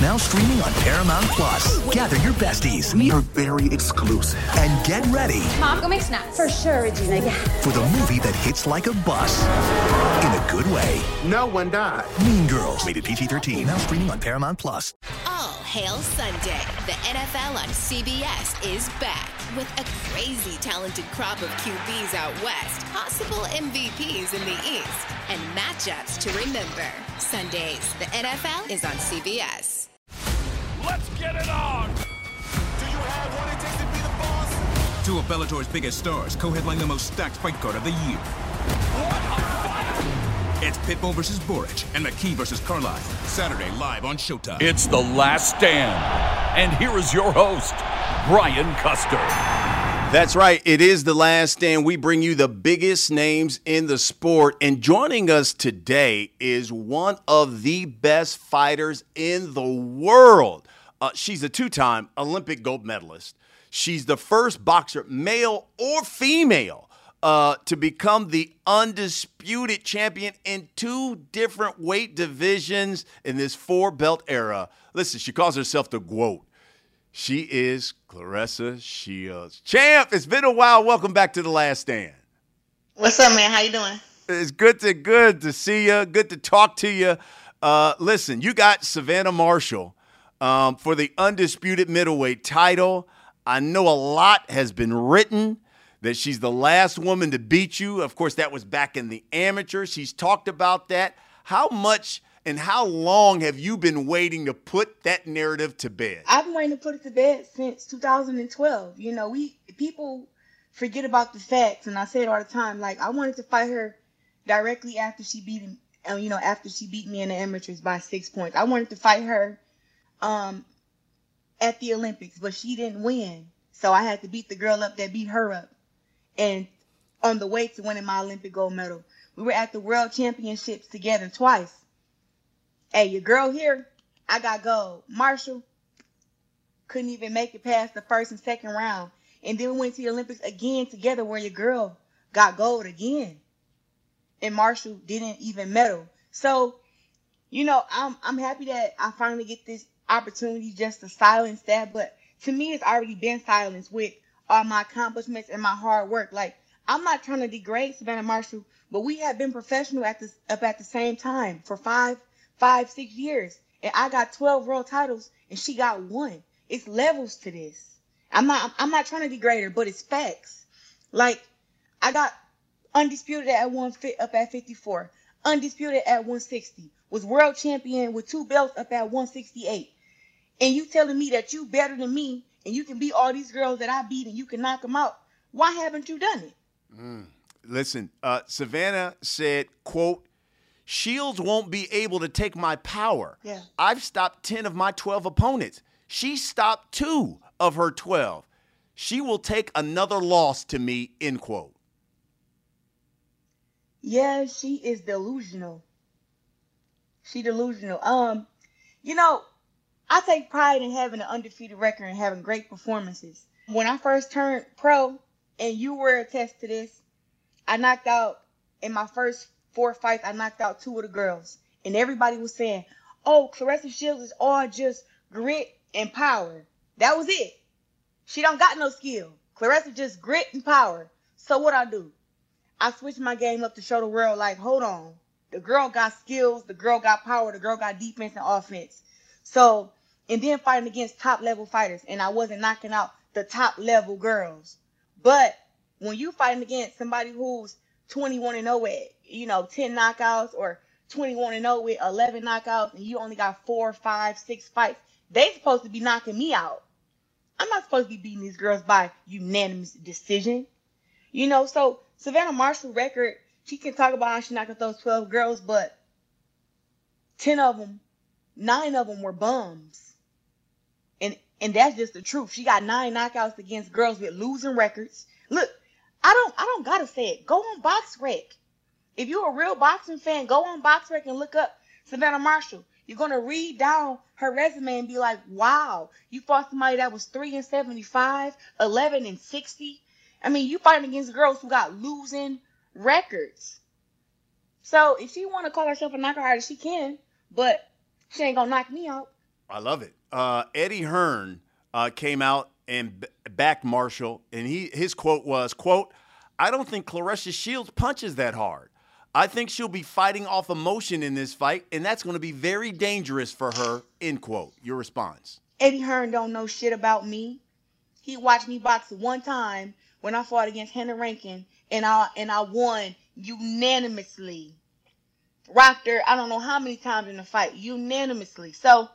Now streaming on Paramount Plus. Gather your besties. We are very exclusive. And get ready. Mom, go make snacks. For sure, Regina, yeah. For the movie that hits like a bus. In a good way. No one died. Mean Girls. Rated PG-13. Now streaming on Paramount Plus. All Hail Sunday. The NFL on CBS is back with a crazy talented crop of QBs out west, possible MVPs in the East, and matchups to remember. Sundays, the NFL is on CBS. Let's get it on! Do you have what it takes to be the boss? Two of Bellator's biggest stars co-headline the most stacked fight card of the year. What a fight! It's Pitbull versus Boric and McKee versus Carlisle. Saturday, live on Showtime. It's The Last Stand. And here is your host, Brian Custer. That's right. It is The Last Stand. We bring you the biggest names in the sport. And joining us today is one of the best fighters in the world. She's a two-time Olympic gold medalist. She's the first boxer, male or female, to become the undisputed champion in two different weight divisions in this four-belt era. Listen, she calls herself the GOAT. She is Claressa Shields. Champ, it's been a while. Welcome back to The Last Stand. What's up, man? How you doing? It's good to see you. Good to talk to you. Listen, you got Savannah Marshall for the undisputed middleweight title. I know a lot has been written that she's the last woman to beat you. Of course, that was back in the amateur. She's talked about that. How much and how long have you been waiting to put that narrative to bed? I've been waiting to put it to bed since 2012. You know, people forget about the facts, and I say it all the time. Like, I wanted to fight her directly after she beat him. After she beat me in the amateurs by 6 points. I wanted to fight her at the Olympics, but she didn't win. So I had to beat the girl up that beat her up. And on the way to winning my Olympic gold medal, we were at the World Championships together twice. Hey, your girl here, I got gold. Marshall couldn't even make it past the first and second round. And then we went to the Olympics again together where your girl got gold again. And Marshall didn't even medal. So, you know, I'm happy that I finally get this opportunity just to silence that. But to me, it's already been silenced with all my accomplishments and my hard work. Like, I'm not trying to degrade Savannah Marshall, but we have been professional at the same time for 6 years. And I got 12 world titles and she got 1. It's levels to this. I'm not trying to degrade her, but it's facts. Like, I got undisputed at up at 54, undisputed at 160, was world champion with 2 belts up at 168. And you telling me that you better than me and you can beat all these girls that I beat and you can knock them out. Why haven't you done it? Listen, Savannah said, quote, Shields won't be able to take my power. Yeah. I've stopped 10 of my 12 opponents. She stopped 2 of her 12. She will take another loss to me, end quote. Yeah, she is delusional. She delusional. You know, I take pride in having an undefeated record and having great performances. When I first turned pro, and you were attest to this, I knocked out, in my first 4 fights, I knocked out 2 of the girls. And everybody was saying, oh, Claressa Shields is all just grit and power. That was it. She don't got no skill. Claressa just grit and power. So what I do? I switched my game up to show the world, like, hold on. The girl got skills, the girl got power, the girl got defense and offense. So, and then fighting against top-level fighters, and I wasn't knocking out the top-level girls. But when you fighting against somebody who's 21-0 with, 10 knockouts, or 21-0 with 11 knockouts, and you only got 4, 5, 6 fights, they supposed to be knocking me out. I'm not supposed to be beating these girls by unanimous decision. So Savannah Marshall's record, she can talk about how she knocked out those 12 girls, but 9 of them were bums. And that's just the truth. She got 9 knockouts against girls with losing records. Look, I don't gotta say it. Go on BoxRec. If you're a real boxing fan, go on BoxRec and look up Savannah Marshall. You're gonna read down her resume and be like, wow, you fought somebody that was 3-75, 11-60. I mean, you fighting against girls who got losing records. So if she want to call herself a knockout artist, she can, but she ain't gonna knock me out. I love it. Eddie Hearn came out and backed Marshall, and his quote was, quote, "I don't think Claressa Shields punches that hard. I think she'll be fighting off emotion in this fight, and that's going to be very dangerous for her," end quote. Your response? Eddie Hearn don't know shit about me. He watched me box one time when I fought against Hannah Rankin, and I won unanimously. Rocked her, I don't know how many times in the fight, unanimously. So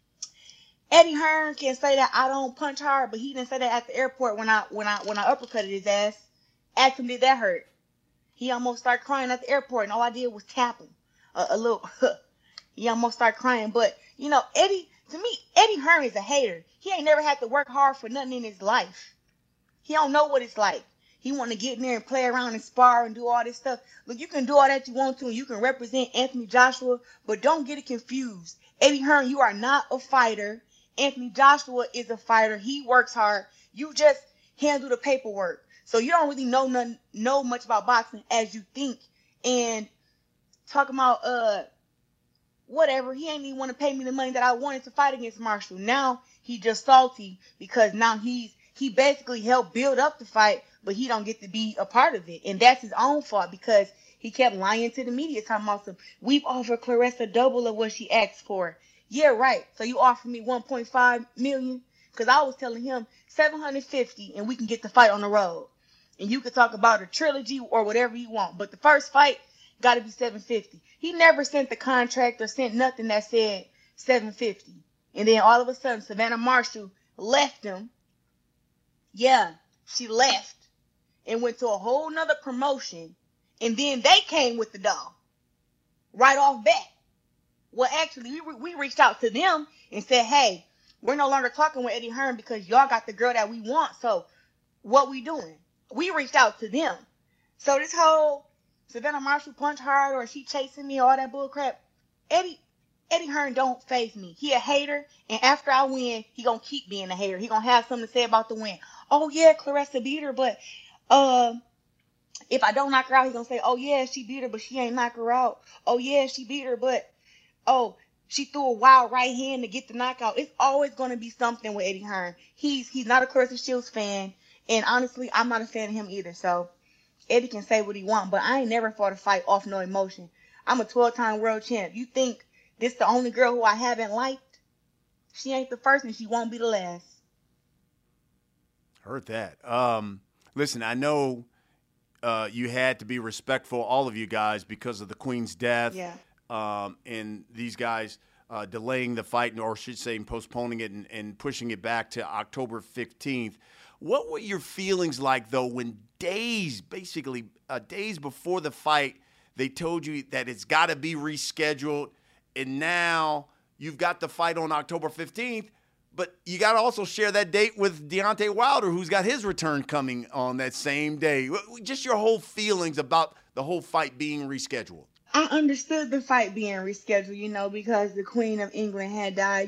Eddie Hearn can say that I don't punch hard, but he didn't say that at the airport when I uppercutted his ass. Asked him, did that hurt? He almost started crying at the airport, and all I did was tap him a little. He almost started crying. But you know, to me, Eddie Hearn is a hater. He ain't never had to work hard for nothing in his life. He don't know what it's like. He want to get in there and play around and spar and do all this stuff. Look, you can do all that you want to, and you can represent Anthony Joshua, but don't get it confused. Eddie Hearn, you are not a fighter. Anthony Joshua is a fighter. He works hard. You just handle the paperwork. So you don't really know much about boxing as you think. And talking about whatever, he ain't even want to pay me the money that I wanted to fight against Marshall. Now he just salty because now he basically helped build up the fight, but he don't get to be a part of it. And that's his own fault because he kept lying to the media talking about we've offered Claressa double of what she asked for. Yeah, right. So you offered me $1.5 million? Because I was telling him $750 and we can get the fight on the road. And you could talk about a trilogy or whatever you want. But the first fight got to be $750. He never sent the contract or sent nothing that said $750. And then all of a sudden, Savannah Marshall left him. Yeah, she left and went to a whole nother promotion. And then they came with the dough right off bat. Well, actually, we reached out to them and said, hey, we're no longer talking with Eddie Hearn because y'all got the girl that we want. So what we doing? We reached out to them. So this whole Savannah Marshall punch hard or she chasing me, all that bull crap, Eddie Hearn don't faze me. He a hater, and after I win, he gonna keep being a hater. He gonna have something to say about the win. Oh yeah, Claressa beat her, but if I don't knock her out, he gonna say, oh yeah, she beat her, but she ain't knock her out. Oh yeah, she beat her, but oh, she threw a wild right hand to get the knockout. It's always going to be something with Eddie Hearn. He's not a Claressa Shields fan, and honestly, I'm not a fan of him either. So Eddie can say what he wants, but I ain't never fought a fight off no emotion. I'm a 12-time world champ. You think this the only girl who I haven't liked? She ain't the first, and she won't be the last. Heard that. Listen, I know you had to be respectful, all of you guys, because of the Queen's death. Yeah. And these guys delaying the fight, or should say postponing it and pushing it back to October 15th. What were your feelings like, though, when days before the fight, they told you that it's got to be rescheduled, and now you've got the fight on October 15th, but you got to also share that date with Deontay Wilder, who's got his return coming on that same day. Just your whole feelings about the whole fight being rescheduled. I understood the fight being rescheduled, because the Queen of England had died,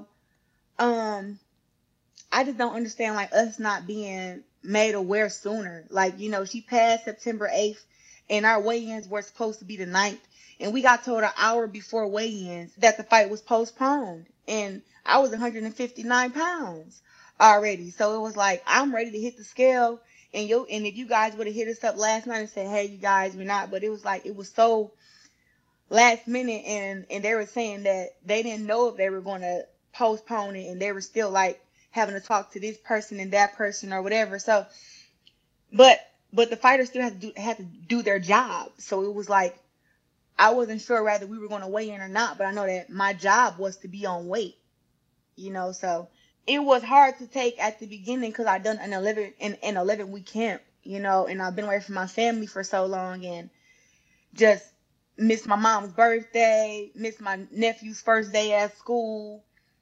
I just don't understand, us not being made aware sooner. She passed September 8th, and our weigh-ins were supposed to be the 9th, and we got told an hour before weigh-ins that the fight was postponed, and I was 159 pounds already, so it was I'm ready to hit the scale, and if you guys would have hit us up last night and said, hey, you guys, we're not, but it was so last minute, and they were saying that they didn't know if they were going to postpone it, and they were still having to talk to this person and that person or whatever. So, but the fighters still had to do their job. So it was I wasn't sure whether we were going to weigh in or not, but I know that my job was to be on weight, so it was hard to take at the beginning because I'd done an 11-week camp, and I've been away from my family for so long and just missed my mom's birthday, missed my nephew's first day at school.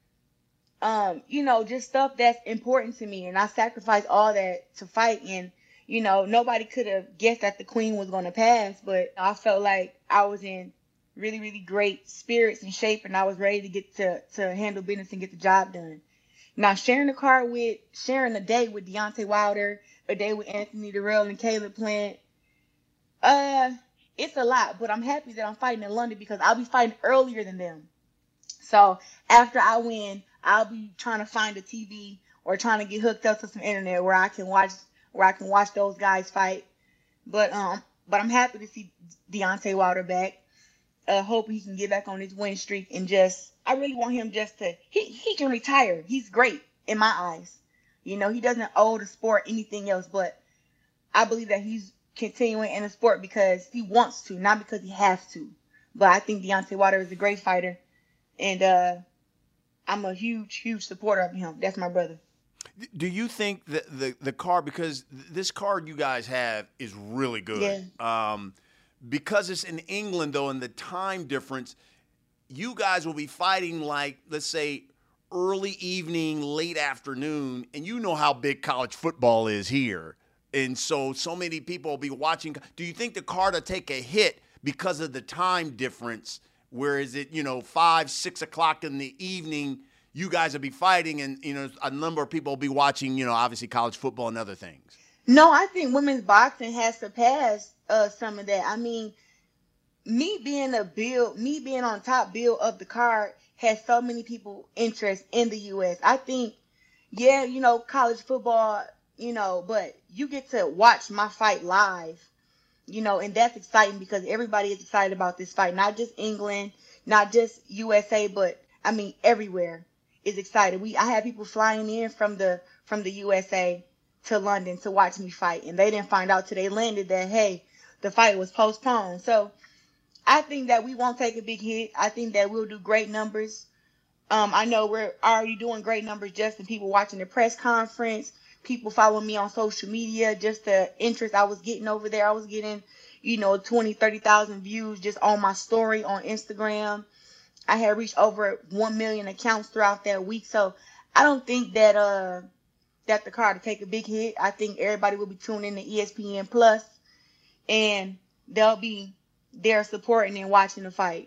Just stuff that's important to me. And I sacrificed all that to fight. And, nobody could have guessed that the Queen was going to pass. But I felt like I was in really, really great spirits and shape. And I was ready to get to handle business and get the job done. Now, sharing the day with Deontay Wilder, a day with Anthony Dirrell and Caleb Plant, it's a lot, but I'm happy that I'm fighting in London because I'll be fighting earlier than them. So after I win, I'll be trying to find a TV or trying to get hooked up to some internet where I can watch those guys fight. But I'm happy to see Deontay Wilder back. Hope he can get back on his win streak and I really want him he can retire. He's great in my eyes. You know, he doesn't owe the sport anything else, but I believe that he's continuing in the sport because he wants to, not because he has to. But I think Deontay Wilder is a great fighter, and I'm a huge, huge supporter of him. That's my brother. Do you think that the card, because this card you guys have is really good, because it's in England, though, and the time difference, you guys will be fighting like, let's say, early evening, late afternoon, and you know how big college football is here. And so many people will be watching. Do you think the card will take a hit because of the time difference? Whereas it, 5, 6 o'clock in the evening, you guys will be fighting, and, a number of people will be watching, obviously college football and other things. No, I think women's boxing has surpassed some of that. I mean, me being on top bill of the card has so many people interest in the U.S. I think, college football, but you get to watch my fight live, and that's exciting because everybody is excited about this fight. Not just England, not just USA, but I mean everywhere is excited. I had people flying in from the USA to London to watch me fight, and they didn't find out till they landed that, hey, the fight was postponed. So I think that we won't take a big hit. I think that we'll do great numbers. I know we're already doing great numbers just in people watching the press conference, people following me on social media, just the interest I was getting over there. I was getting, 20, 30,000 views just on my story on Instagram. I had reached over 1 million accounts throughout that week. So I don't think that the card will take a big hit. I think everybody will be tuning in to ESPN Plus, and they'll be there supporting and watching the fight.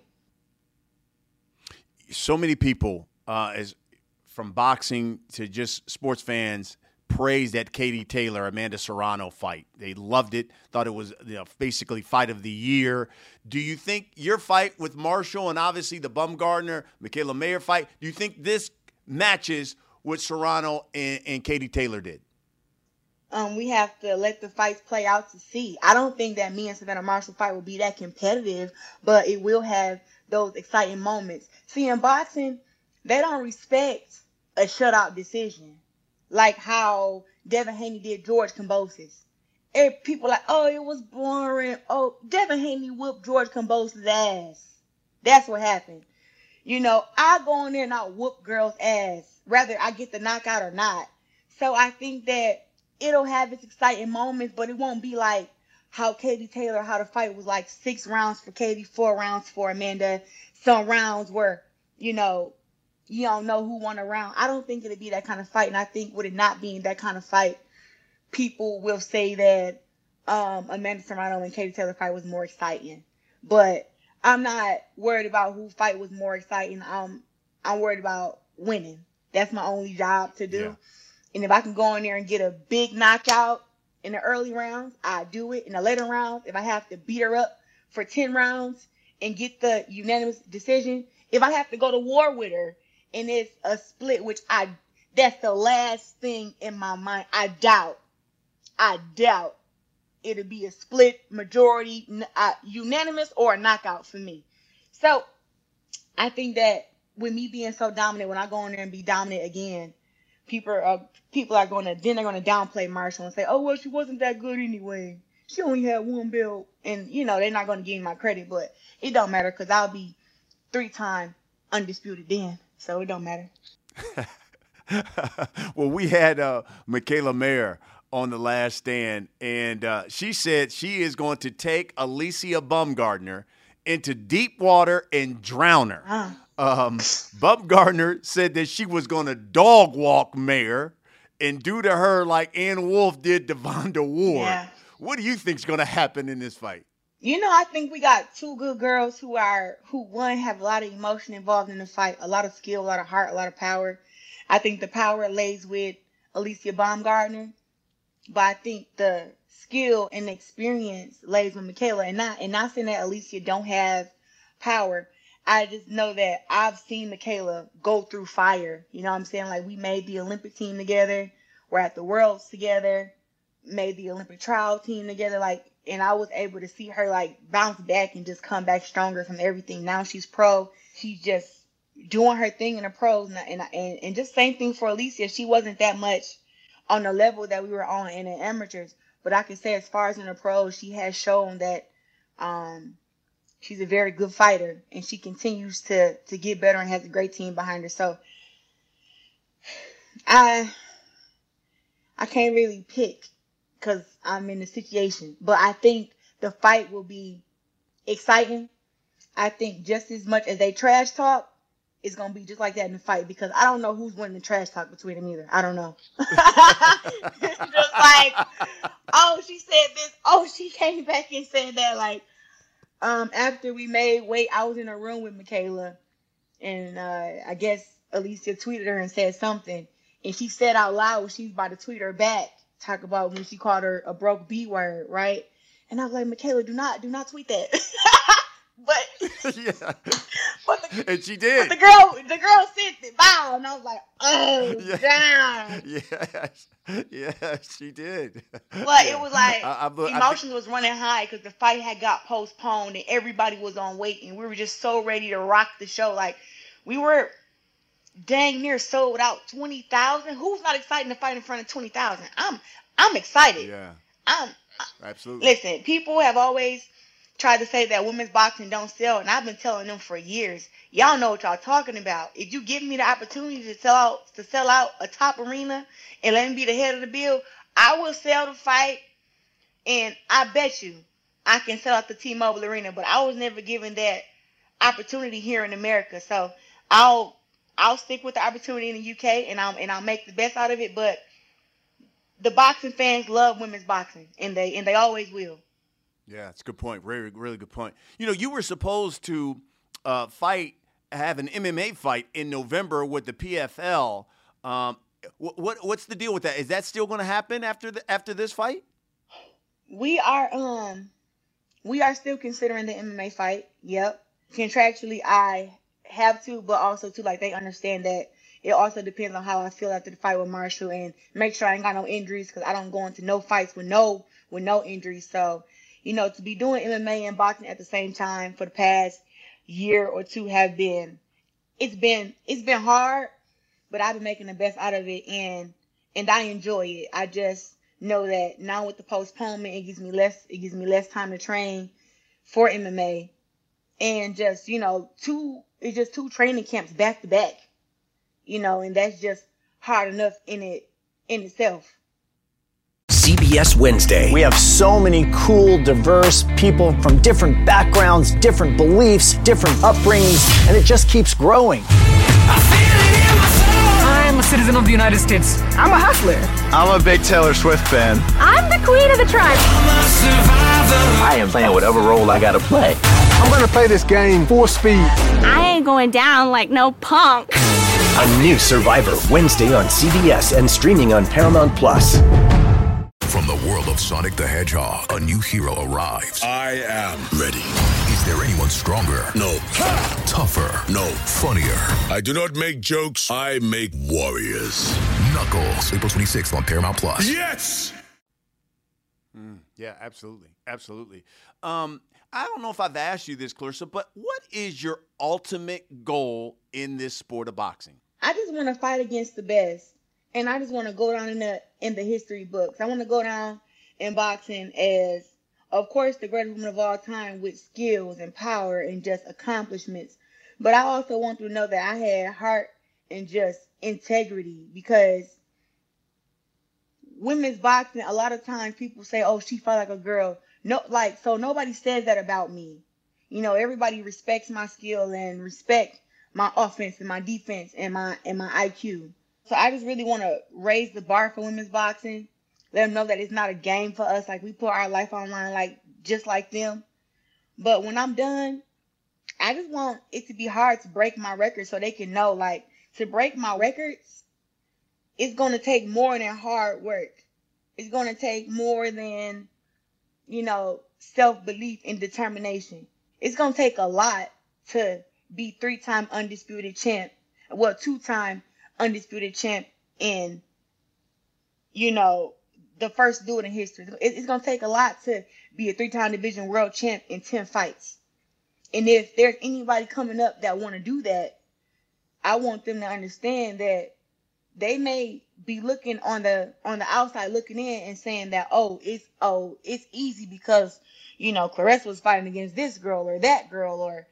So many people, as from boxing to just sports fans, praised that Katie Taylor-Amanda Serrano fight. They loved it, thought it was basically fight of the year. Do you think your fight with Marshall and obviously the Baumgardner-Michaela Mayer fight, do you think this matches what Serrano and Katie Taylor did? We have to let the fights play out to see. I don't think that me and Savannah Marshall fight will be that competitive, but it will have those exciting moments. See, in boxing, they don't respect a shutout decision like how Devin Haney did George Kambosos. People like, oh, it was boring. Oh, Devin Haney whooped George Kambosos' ass. That's what happened. I go in there and I whoop girls' ass, whether I get the knockout or not. So I think that it'll have its exciting moments, but it won't be like how Katie Taylor, how the fight was like 6 rounds for Katie, 4 rounds for Amanda. Some rounds where, you don't know who won a round. I don't think it'll be that kind of fight. And I think with it not being that kind of fight, people will say that Amanda Serrano and Katie Taylor fight was more exciting. But I'm not worried about who fight was more exciting. I'm worried about winning. That's my only job to do. Yeah. And if I can go in there and get a big knockout in the early rounds, I do it. In the later rounds, if I have to beat her up for 10 rounds and get the unanimous decision, if I have to go to war with her and it's a split, that's the last thing in my mind. I doubt it'll be a split majority, unanimous or a knockout for me. So I think that with me being so dominant, when I go in there and be dominant again, people are going to downplay Marshall and say, oh, well, she wasn't that good anyway. She only had 1 belt. And, they're not going to give me my credit, but it don't matter because I'll be 3-time undisputed then. So it don't matter. Well, we had Michaela Mayer on The Last Stand, and she said she is going to take Alicia Baumgardner into deep water and drown her. Baumgardner said that she was going to dog walk Mayer and do to her like Ann Wolfe did to Vonda Ward. Yeah. What do you think is going to happen in this fight? I think we got 2 good girls who have a lot of emotion involved in the fight, a lot of skill, a lot of heart, a lot of power. I think the power lays with Alicia Baumgardner, but I think the skill and the experience lays with Michaela. And not saying that Alicia don't have power. I just know that I've seen Michaela go through fire. You know what I'm saying? Like, we made the Olympic team together. We're at the Worlds together. Made the Olympic trial team together. Like, and I was able to see her, like, bounce back and just come back stronger from everything. Now she's pro. She's just doing her thing in the pros. And just same thing for Alicia. She wasn't that much on the level that we were on in the amateurs. But I can say as far as in the pros, she has shown that she's a very good fighter, and she continues to get better and has a great team behind her. So I can't really pick because I'm in the situation, but I think the fight will be exciting. I think just as much as they trash talk, it's going to be just like that in the fight, because I don't know who's winning the trash talk between them either. I don't know. It's just like, oh, she said this. Oh, she came back and said that. Like, after we made weight, I was in a room with Michaela, and I guess Alicia tweeted her and said something, and she said out loud when she was about to tweet her back, talk about when she called her a broke B word, right? And I was like, Michaela, do not tweet that. But Yeah. and she did. But the girl sent it, bow, and I was like, oh, Yeah. damn. Yes, she did. But it was like emotions was running high because the fight had got postponed and everybody was on wait, and we were just so ready to rock the show. Like, we were dang near sold out. 20,000. Who's not excited to fight in front of 20,000? I'm excited. Yeah. Absolutely. Listen, people have always tried to say that women's boxing don't sell, and I've been telling them for years. Y'all know what y'all talking about. If you give me the opportunity to sell out a top arena and let me be the head of the bill, I will sell the fight, and I bet you I can sell out the T-Mobile Arena. But I was never given that opportunity here in America, so I'll stick with the opportunity in the UK, and I'll make the best out of it. But the boxing fans love women's boxing, and they always will. Yeah, it's a good point. Really, really good point. You know, you were supposed to have an MMA fight in November with the PFL. What's the deal with that? Is that still going to happen after this fight? We are still considering the MMA fight. Yep. Contractually, I have to, but also too, like, they understand that it also depends on how I feel after the fight with Marshall, and make sure I ain't got no injuries, because I don't go into no fights with no injuries. So, you know, to be doing MMA and boxing at the same time for the past year or two it's been hard, but I've been making the best out of it, and I enjoy it. I just know that now with the postponement, it gives me less time to train for MMA, and just, you know, two training camps back to back, you know, and that's just hard enough in itself. CBS Wednesday. We have so many cool, diverse people from different backgrounds, different beliefs, different upbringings, and it just keeps growing. I'm a citizen of the United States. I'm a hustler. I'm a big Taylor Swift fan. I'm the queen of the tribe. I am playing whatever role I gotta play. I'm gonna play this game full speed. I ain't going down like no punk. A new Survivor, Wednesday on CBS and streaming on Paramount Plus. From the world of Sonic the Hedgehog, a new hero arrives. I am ready. Is there anyone stronger? No. Tougher? No. Funnier? I do not make jokes, I make warriors. Knuckles, April 26th on Paramount Plus. Yes! Yeah, absolutely. Absolutely. I don't know if I've asked you this, Clarissa, but what is your ultimate goal in this sport of boxing? I just want to fight against the best. And I just want to go down in the history books. I want to go down in boxing as, of course, the greatest woman of all time with skills and power and just accomplishments. But I also want to know that I had heart and just integrity, because women's boxing, a lot of times people say, oh, she fought like a girl. No, like, so nobody says that about me. You know, everybody respects my skill and respect my offense and my defense and my IQ. So I just really want to raise the bar for women's boxing. Let them know that it's not a game for us. Like, we put our life on line, like, just like them. But when I'm done, I just want it to be hard to break my record, so they can know, like, to break my records, it's going to take more than hard work. It's going to take more than, you know, self-belief and determination. It's going to take a lot to be 3-time undisputed champ. Well, 2-time undisputed champ in, the first dude in history. It's going to take a lot to be a 3-time division world champ in 10 fights. And if there's anybody coming up that want to do that, I want them to understand that they may be looking on the outside looking in and saying that, it's easy because, Claressa was fighting against this girl or that girl, or,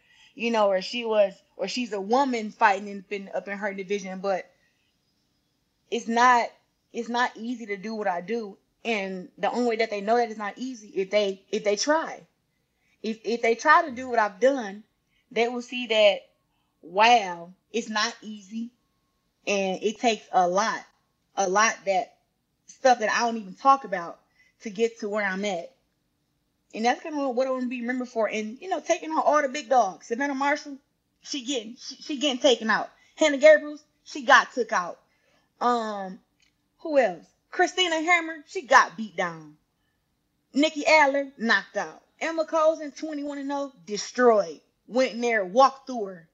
or she's a woman fighting up in her division. But it's not easy to do what I do. And the only way that they know that it's not easy if they try. If they try to do what I've done, they will see that, wow, it's not easy. And it takes a lot that stuff that I don't even talk about to get to where I'm at. And that's kind of what I want to be remembered for. And, taking on all the big dogs. Savannah Marshall, she getting taken out. Hannah Gabriels, she got took out. Who else? Christina Hammer, she got beat down. Nikki Adler, knocked out. Emma Cozen, 21-0, destroyed. Went in there, walked through her.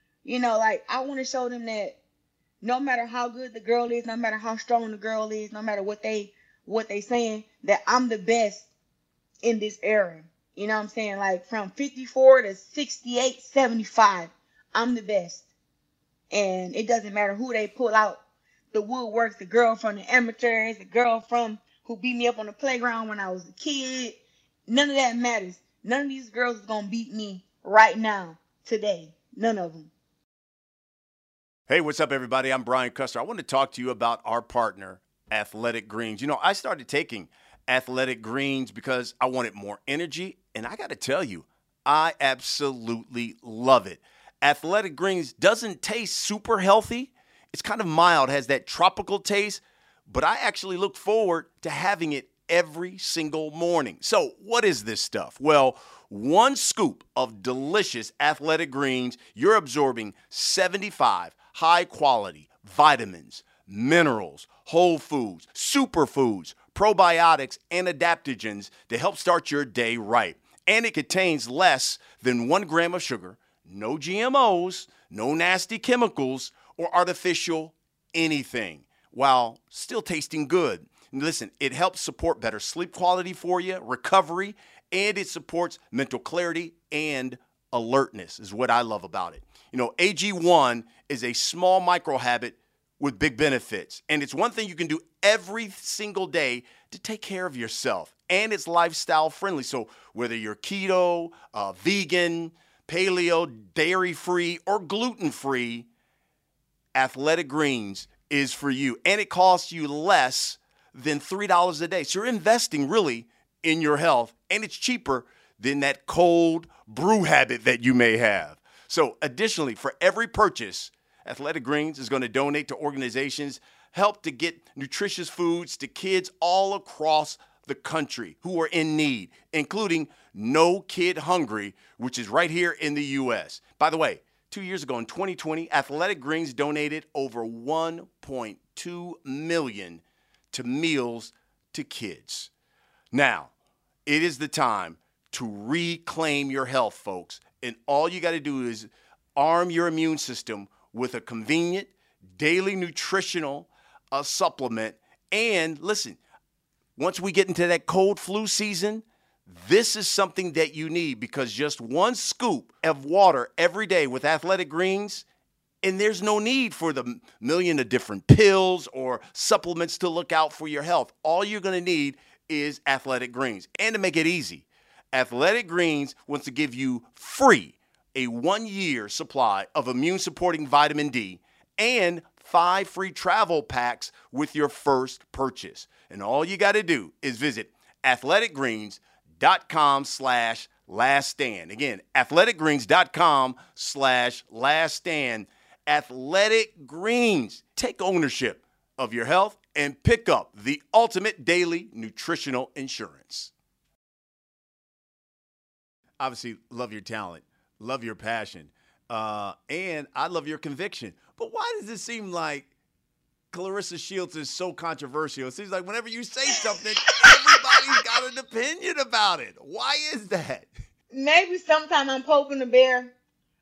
I want to show them that no matter how good the girl is, no matter how strong the girl is, no matter what they saying, that I'm the best in this era. You know what I'm saying? Like from 54 to 68, 75, I'm the best. And it doesn't matter who they pull out the woodworks, the girl from the amateurs, the girl from who beat me up on the playground when I was a kid. None of that matters. None of these girls is going to beat me right now, today. None of them. Hey, what's up, everybody? I'm Brian Custer. I want to talk to you about our partner, Athletic Greens. I started taking Athletic Greens because I wanted more energy, and I got to tell you, I absolutely love it. Athletic Greens doesn't taste super healthy. It's kind of mild, has that tropical taste, but I actually look forward to having it every single morning. So what is this stuff? Well, 1 scoop of delicious Athletic Greens, you're absorbing 75 high-quality vitamins, minerals, whole foods, superfoods, probiotics, and adaptogens to help start your day right. And it contains less than 1 gram of sugar, no GMOs, no nasty chemicals, or artificial anything, while still tasting good. Listen, it helps support better sleep quality for you, recovery, and it supports mental clarity and alertness is what I love about it. AG1 is a small micro habit with big benefits, and it's one thing you can do every single day to take care of yourself, and it's lifestyle friendly. So whether you're keto, vegan, paleo, dairy-free, or gluten-free, Athletic Greens is for you, and it costs you less than $3 a day. So you're investing really in your health, and it's cheaper than that cold brew habit that you may have. So additionally, for every purchase, Athletic Greens is going to donate to organizations help to get nutritious foods to kids all across the country who are in need, including No Kid Hungry, which is right here in the U.S. By the way, 2 years ago in 2020, Athletic Greens donated over $1.2 million to meals to kids. Now, it is the time to reclaim your health, folks. And all you got to do is arm your immune system with a convenient daily nutritional supplement. And listen, once we get into that cold flu season, this is something that you need, because just 1 scoop of water every day with Athletic Greens, and there's no need for the million of different pills or supplements to look out for your health. All you're going to need is Athletic Greens. And to make it easy, Athletic Greens wants to give you free a 1-year supply of immune-supporting vitamin D and 5 free travel packs with your first purchase. And all you got to do is visit athleticgreens.com/laststand. Again, athleticgreens.com/laststand. Athletic Greens. Take ownership of your health and pick up the ultimate daily nutritional insurance. Obviously, love your talent, love your passion, and I love your conviction. But why does it seem like Claressa Shields is so controversial? It seems like whenever you say something, everybody's got an opinion about it. Why is that? Maybe sometimes I'm poking the bear,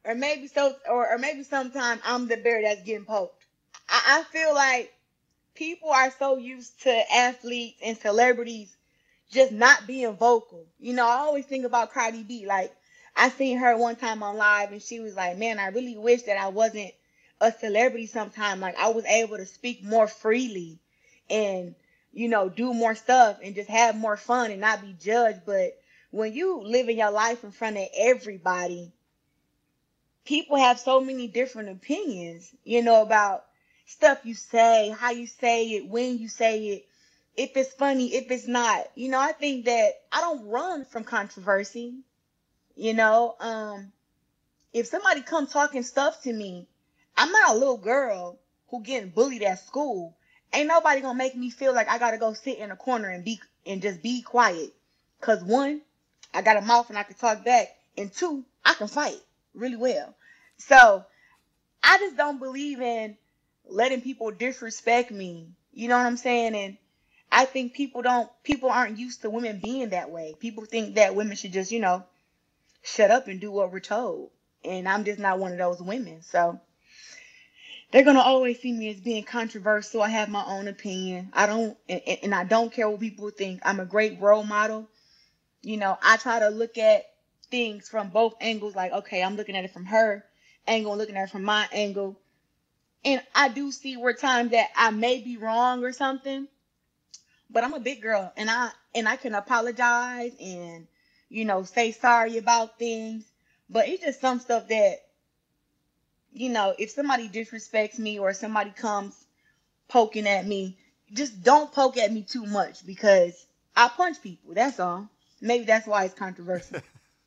or maybe sometimes I'm the bear that's getting poked. I feel like people are so used to athletes and celebrities just not being vocal. You know, I always think about Cardi B. Like, I seen her one time on live and she was like, man, I really wish that I wasn't a celebrity sometime. Like, I was able to speak more freely and, you know, do more stuff and just have more fun and not be judged. But when you living your life in front of everybody, people have so many different opinions, you know, about stuff you say, how you say it, when you say it, if it's funny, if it's not. You know, I think that I don't run from controversy. You know, if somebody come talking stuff to me, I'm not a little girl who getting bullied at school. Ain't nobody gonna make me feel like I gotta go sit in a corner and just be quiet. Cause one, I got a mouth and I can talk back, and two, I can fight really well. So I just don't believe in letting people disrespect me. You know what I'm saying? And I think people aren't used to women being that way. People think that women should just, you know, shut up and do what we're told. And I'm just not one of those women. So they're going to always see me as being controversial. I have my own opinion. I don't care what people think. I'm a great role model. You know, I try to look at things from both angles. Like, okay, I'm looking at it from her angle, I'm looking at it from my angle. And I do see where times that I may be wrong or something. But I'm a big girl, and I can apologize and, you know, say sorry about things. But it's just some stuff that, you know, if somebody disrespects me or somebody comes poking at me, just don't poke at me too much, because I punch people. That's all. Maybe that's why it's controversial.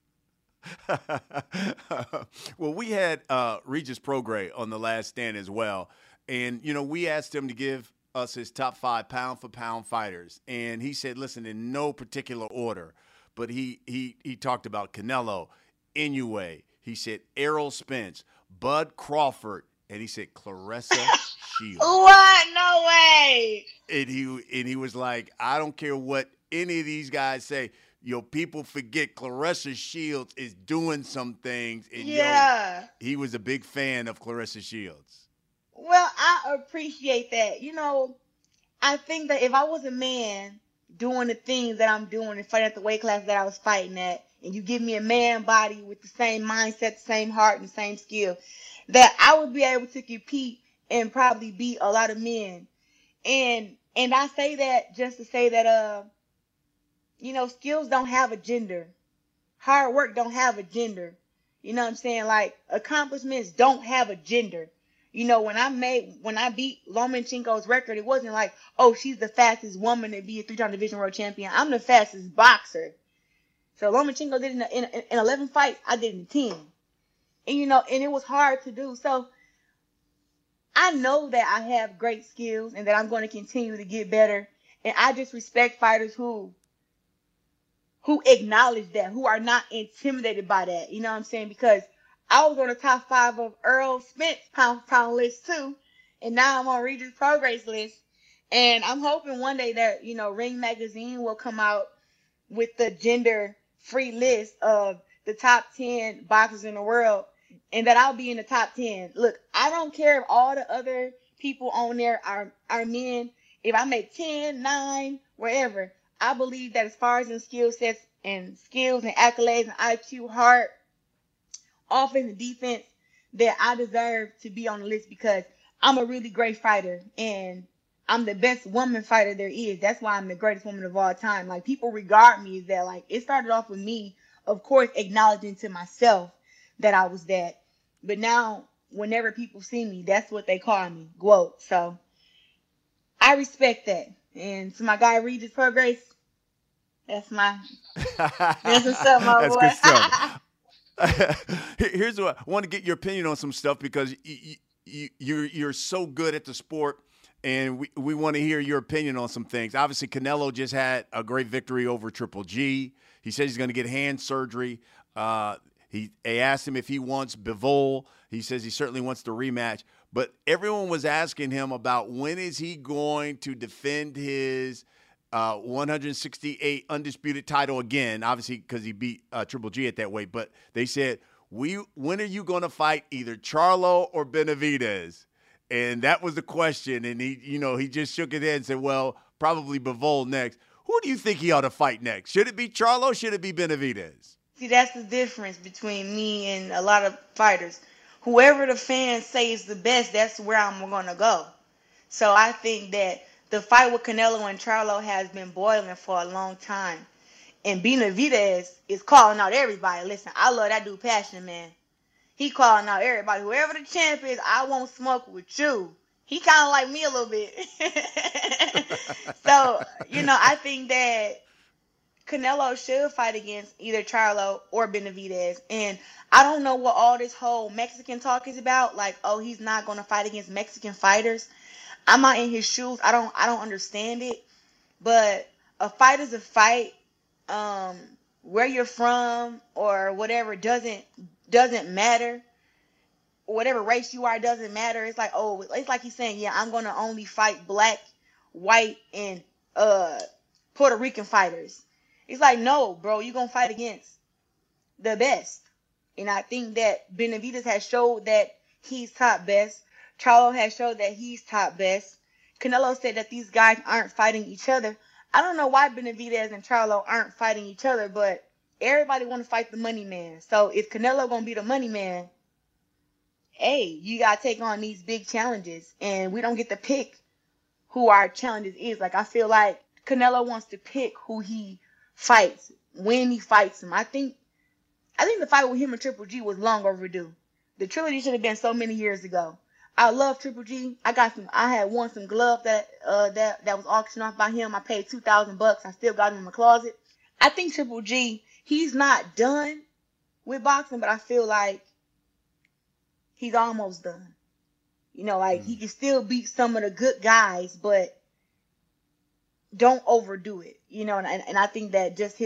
Well, we had Regis Prograis on The Last Stand as well. And, you know, we asked him to give us his top 5 pound-for-pound fighters. And he said, listen, in no particular order. But he talked about Canelo, Inoue. He said Errol Spence, Bud Crawford, and he said Claressa Shields. What? No way. And he was like, I don't care what any of these guys say. Yo, people forget Claressa Shields is doing some things. And yeah. He was a big fan of Claressa Shields. Well, I appreciate that. You know, I think that if I was a man doing the things that I'm doing and fighting at the weight class that I was fighting at, and you give me a man body with the same mindset, the same heart, and the same skill, that I would be able to compete and probably beat a lot of men. And I say that just to say that, you know, skills don't have a gender. Hard work don't have a gender. You know what I'm saying? Like, accomplishments don't have a gender. You know, when I beat Lomachenko's record, it wasn't like, oh, she's the fastest woman to be a 3-time division world champion. I'm the fastest boxer. So Lomachenko did it in 11 fights. I did it in 10. And, you know, and it was hard to do. So I know that I have great skills and that I'm going to continue to get better. And I just respect fighters who acknowledge that, who are not intimidated by that. You know what I'm saying? Because I was on the top 5 of Errol Spence pound-for-pound list too. And now I'm on Regis Prograis list. And I'm hoping one day that, you know, Ring Magazine will come out with the gender-free list of the top 10 boxers in the world, and that I'll be in the top 10. Look, I don't care if all the other people on there are men. If I make 10, 9, wherever, I believe that as far as in skill sets and skills and accolades and IQ, heart, offense and defense, that I deserve to be on the list, because I'm a really great fighter and I'm the best woman fighter there is. That's why I'm the greatest woman of all time. Like, people regard me as that. Like, it started off with me, of course, acknowledging to myself that I was that. But now, whenever people see me, that's what they call me, GWOAT. So I respect that. And to my guy Regis Prograis, that's what's up, my boy. That's good stuff. Here's what I want to get your opinion on some stuff, because you're so good at the sport, and we want to hear your opinion on some things. Obviously, Canelo just had a great victory over Triple G. He says he's going to get hand surgery. They asked him if he wants Bivol. He says he certainly wants the rematch. But everyone was asking him about when is he going to defend his 168 undisputed title again, obviously because he beat Triple G at that weight. But they said, when are you going to fight either Charlo or Benavidez? And that was the question. And he just shook his head and said, well, probably Bivol next. Who do you think he ought to fight next? Should it be Charlo? Should it be Benavidez? See, that's the difference between me and a lot of fighters. Whoever the fans say is the best, that's where I'm going to go. So I think that the fight with Canelo and Charlo has been boiling for a long time. And Benavidez is calling out everybody. Listen, I love that dude passion, man. He calling out everybody. Whoever the champ is, I won't smoke with you. He kind of like me a little bit. So, I think that Canelo should fight against either Charlo or Benavidez. And I don't know what all this whole Mexican talk is about. Like, oh, he's not going to fight against Mexican fighters. I'm not in his shoes. I don't understand it. But a fight is a fight. Where you're from or whatever doesn't matter. Whatever race you are doesn't matter. It's like, oh, it's like he's saying, yeah, I'm going to only fight black, white, and Puerto Rican fighters. It's like, no, bro, you're going to fight against the best. And I think that Benavidez has showed that he's top best. Charlo has showed that he's top best. Canelo said that these guys aren't fighting each other. I don't know why Benavidez and Charlo aren't fighting each other, but everybody want to fight the money man. So if Canelo going to be the money man, hey, you got to take on these big challenges. And we don't get to pick who our challenges is. Like, I feel like Canelo wants to pick who he fights, when he fights him. I think the fight with him and Triple G was long overdue. The trilogy should have been so many years ago. I love Triple G. I had won some gloves that was auctioned off by him. I paid $2,000. I still got them in my closet. I think Triple G, he's not done with boxing, but I feel like he's almost done. He can still beat some of the good guys, but don't overdo it. And I think that just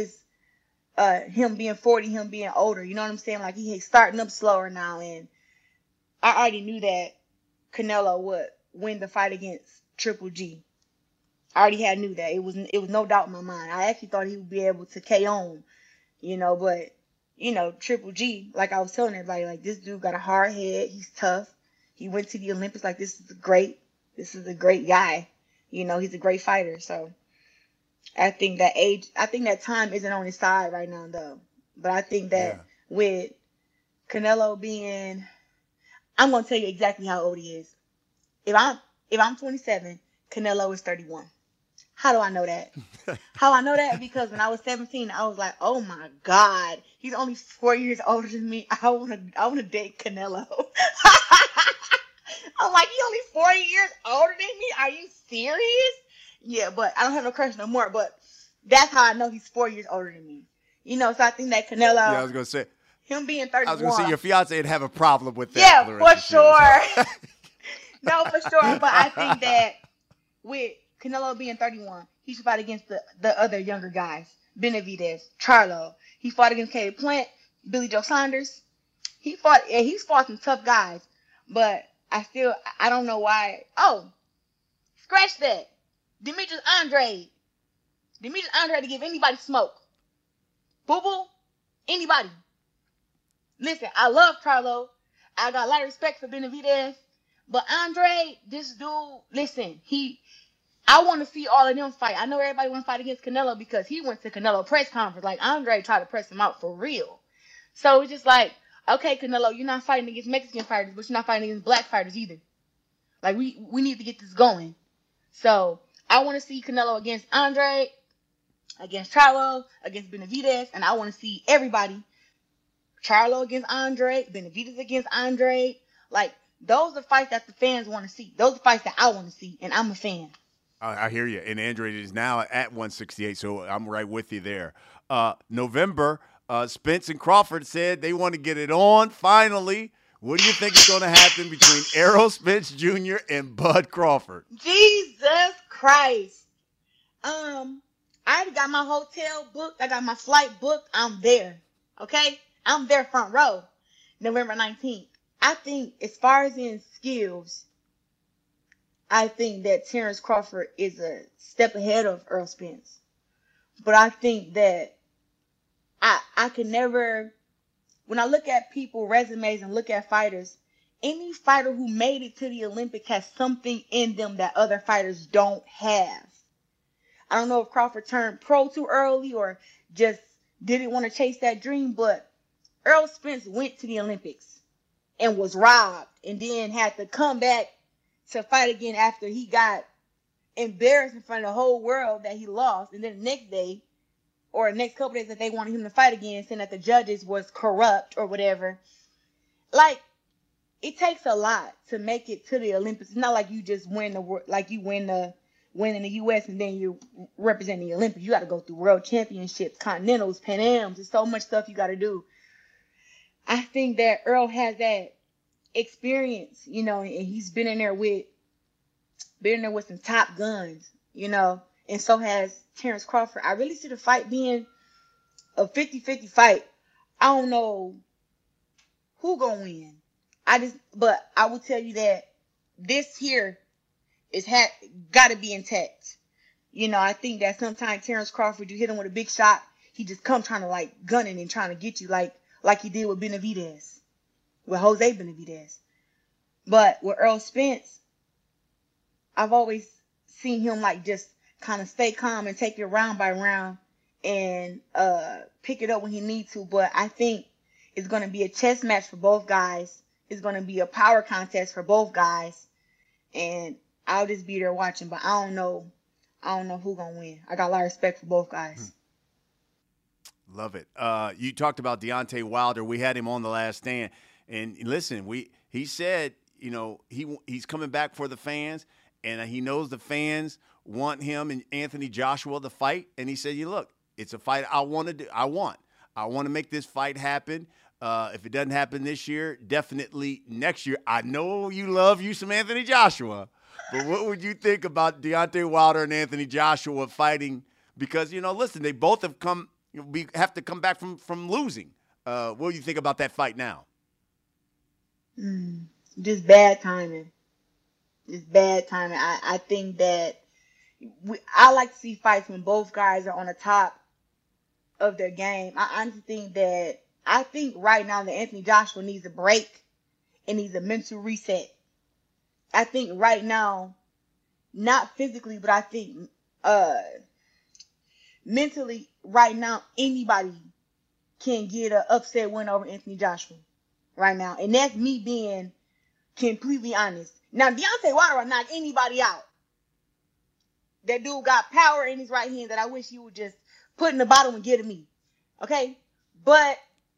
him being 40, him being older, you know what I'm saying? Like, he's starting up slower now, and I already knew that Canelo would win the fight against Triple G. I already knew that. It was no doubt in my mind. I actually thought he would be able to KO him, but Triple G, like I was telling everybody, like, this dude got a hard head. He's tough. He went to the Olympics. Like, this is a great guy. He's a great fighter. So I think that time isn't on his side right now, though. But I think that with Canelo being, I'm going to tell you exactly how old he is. If I'm 27, Canelo is 31. How do I know that? How I know that? Because when I was 17, I was like, oh my God, he's only 4 years older than me. I wanna date Canelo. I'm like, he's only 4 years older than me? Are you serious? Yeah, but I don't have no crush no more. But that's how I know he's 4 years older than me. So I think that Canelo. Yeah, I was gonna say. Him being 31. I was going to say, your fiance would have a problem with that. Yeah, for sure. No, for sure. But I think that with Canelo being 31, he should fight against the other younger guys. Benavidez, Charlo. He fought against Caleb Plant, Billy Joe Saunders. He's fought some tough guys. But I don't know why. Oh, scratch that. Demetrius Andrade to give anybody smoke. Boo-boo, anybody. Listen, I love Charlo. I got a lot of respect for Benavidez. But Andre, this dude, listen, I want to see all of them fight. I know everybody want to fight against Canelo because he went to Canelo press conference. Like, Andre tried to press him out for real. So it's just like, okay, Canelo, you're not fighting against Mexican fighters, but you're not fighting against black fighters either. Like, we need to get this going. So I want to see Canelo against Andre, against Charlo, against Benavidez, and I want to see everybody. Charlo against Andre, Benavidez against Andre. Like, those are fights that the fans want to see. Those are fights that I want to see, and I'm a fan. I hear you. And Andre is now at 168, so I'm right with you there. November, Spence and Crawford said they want to get it on finally. What do you think is going to happen between Errol Spence Jr. and Bud Crawford? Jesus Christ. I already got my hotel booked. I got my flight booked. I'm there. Okay? I'm there front row. November 19th. I think as far as in skills, I think that Terrence Crawford is a step ahead of Errol Spence. But I think that I can never, when I look at people resumes and look at fighters, any fighter who made it to the Olympics has something in them that other fighters don't have. I don't know if Crawford turned pro too early or just didn't want to chase that dream, but Errol Spence went to the Olympics and was robbed and then had to come back to fight again after he got embarrassed in front of the whole world that he lost. And then the next day or the next couple days that they wanted him to fight again, saying that the judges was corrupt or whatever. Like, it takes a lot to make it to the Olympics. It's not like you just win in the U.S. and then you represent the Olympics. You got to go through world championships, continentals, Pan Ams. There's so much stuff you got to do. I think that Earl has that experience, you know, and he's been in there with some top guns, you know, and so has Terrence Crawford. I really see the fight being a 50-50 fight. I don't know who gonna win. But I will tell you that this here is got to be intact. You know, I think that sometimes Terrence Crawford, you hit him with a big shot, he just come trying to like gunning and trying to get you like he did with Benavidez, with Jose Benavidez. But with Errol Spence, I've always seen him like just kind of stay calm and take it round by round and pick it up when he needs to. But I think it's going to be a chess match for both guys. It's going to be a power contest for both guys. And I'll just be there watching, but I don't know who's going to win. I got a lot of respect for both guys. Love it. You talked about Deontay Wilder. We had him on the Last Stand. And listen, he said, you know, he's coming back for the fans, and he knows the fans want him and Anthony Joshua to fight. And he said, look, it's a fight I want to do. I want to make this fight happen. If it doesn't happen this year, definitely next year. I know you love you some Anthony Joshua, but what would you think about Deontay Wilder and Anthony Joshua fighting? Because, you know, listen, they both have have to come back from losing. What do you think about that fight now? Just bad timing. Just bad timing. I think that I like to see fights when both guys are on the top of their game. I honestly think right now that Anthony Joshua needs a break and needs a mental reset. I think right now, not physically, but I think mentally right now, anybody can get an upset win over Anthony Joshua right now. And that's me being completely honest. Now, Deontay Wilder will knock anybody out. That dude got power in his right hand that I wish he would just put in the bottle and give to me. Okay? But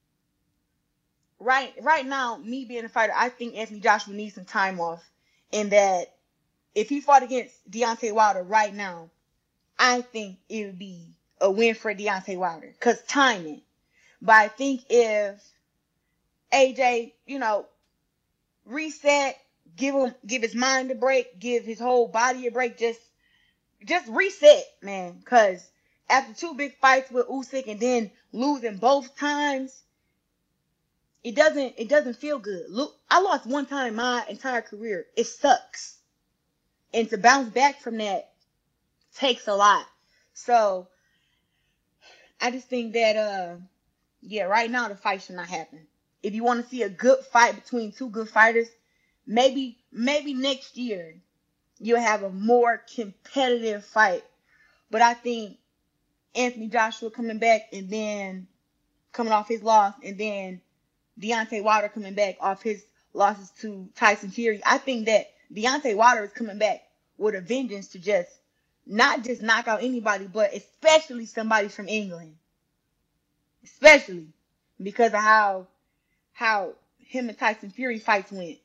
right now, me being a fighter, I think Anthony Joshua needs some time off. And that if he fought against Deontay Wilder right now, I think it would be a win for Deontay Wilder. Because timing. But I think if AJ, you know, reset, give his mind a break, give his whole body a break, just reset, man. Because after two big fights with Usyk and then losing both times, it doesn't feel good. Look, I lost one time in my entire career. It sucks. And to bounce back from that takes a lot. So I just think that right now the fight should not happen. If you want to see a good fight between two good fighters, maybe next year you'll have a more competitive fight. But I think Anthony Joshua coming back and then coming off his loss, and then Deontay Wilder coming back off his losses to Tyson Fury, I think that Deontay Wilder is coming back with a vengeance to not just knock out anybody, but especially somebody from England. Especially because of how him and Tyson Fury fights went.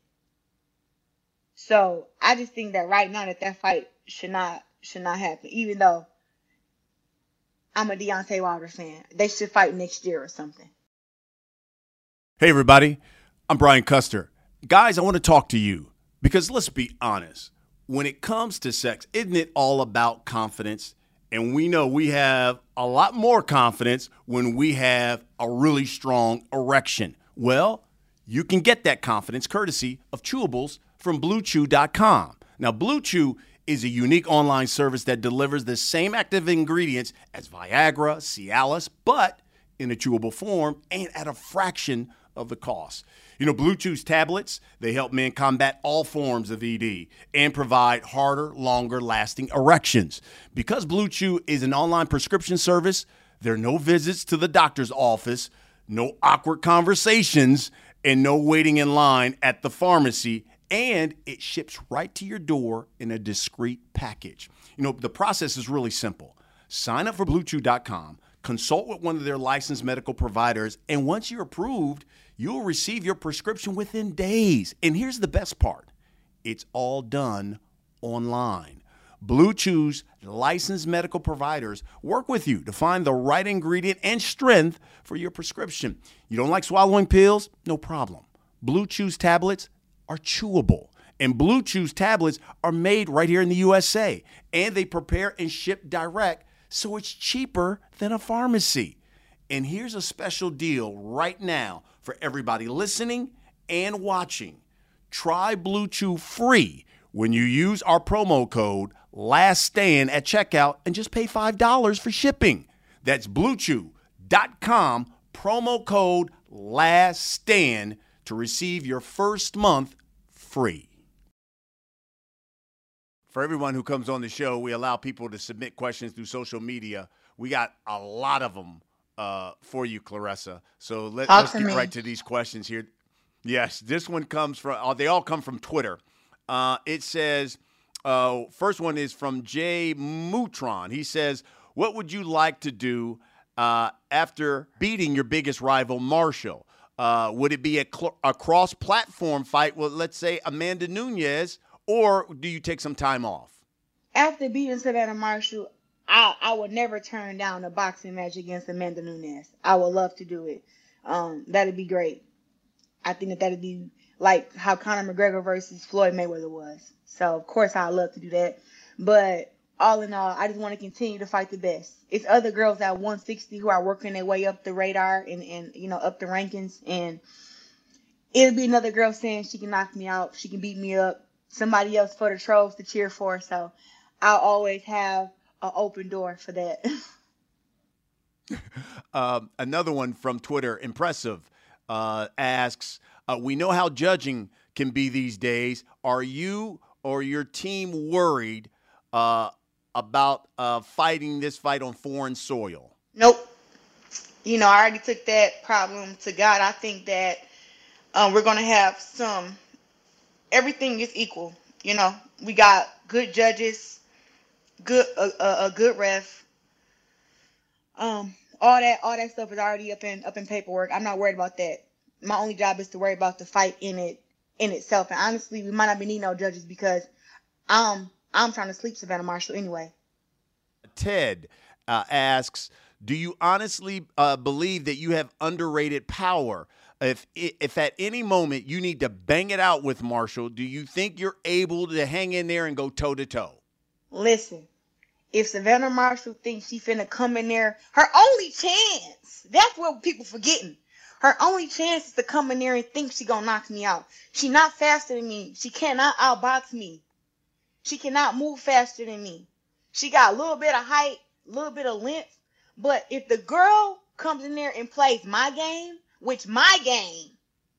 So I just think that right now that fight should not happen, even though I'm a Deontay Wilder fan. They should fight next year or something. Hey, everybody. I'm Brian Custer. Guys, I want to talk to you because let's be honest. When it comes to sex, isn't it all about confidence? And we know we have a lot more confidence when we have a really strong erection. Well, you can get that confidence courtesy of chewables from BlueChew.com. Now, Blue Chew is a unique online service that delivers the same active ingredients as Viagra, Cialis, but in a chewable form and at a fraction of the cost. You know, Blue Chew's tablets, they help men combat all forms of ED and provide harder, longer lasting erections. Because Blue Chew is an online prescription service, there are no visits to the doctor's office, no awkward conversations, and no waiting in line at the pharmacy, and it ships right to your door in a discreet package. You know, the process is really simple. Sign up for BlueChew.com, consult with one of their licensed medical providers, and once you're approved, you'll receive your prescription within days. And here's the best part. It's all done online. Blue Chew's licensed medical providers work with you to find the right ingredient and strength for your prescription. You don't like swallowing pills? No problem. Blue Chew's tablets are chewable. And Blue Chew's tablets are made right here in the USA. And they prepare and ship direct, so it's cheaper than a pharmacy. And here's a special deal right now for everybody listening and watching. Try Blue Chew free when you use our promo code LASTSTAND at checkout and just pay $5 for shipping. That's BlueChew.com, promo code LASTSTAND to receive your first month free. For everyone who comes on the show, we allow people to submit questions through social media. We got a lot of them for you, Claressa. So let's get right to these questions here. Yes, this one comes from, they all come from Twitter. It says, first one is from Jay Mutron. He says, what would you like to do after beating your biggest rival, Marshall? Would it be a cross-platform fight with, let's say, Amanda Nunes, or do you take some time off? After beating Savannah Marshall, I would never turn down a boxing match against Amanda Nunes. I would love to do it. That'd be great. I think that'd be like how Conor McGregor versus Floyd Mayweather was. So, of course, I'd love to do that. But all in all, I just want to continue to fight the best. It's other girls at 160 who are working their way up the radar and you know, up the rankings. And it'll be another girl saying she can knock me out, she can beat me up, somebody else for the trolls to cheer for. So I'll always have an open door for that. Another one from Twitter, Impressive, asks, we know how judging can be these days. Are you or your team worried about fighting this fight on foreign soil? Nope. You know, I already took that problem to God. I think that we're going to have everything is equal. You know, we got good judges, a good ref. All that stuff is already up in paperwork. I'm not worried about that. My only job is to worry about the fight in itself. And honestly, we might not be needing no judges because I'm trying to sleep Savannah Marshall anyway. Ted asks, do you honestly believe that you have underrated power? If at any moment you need to bang it out with Marshall, do you think you're able to hang in there and go toe-to-toe? Listen, if Savannah Marshall thinks she finna come in there, her only chance, that's what people forgetting. Her only chance is to come in there and think she gonna knock me out. She not faster than me. She cannot outbox me. She cannot move faster than me. She got a little bit of height, a little bit of length. But if the girl comes in there and plays my game, which my game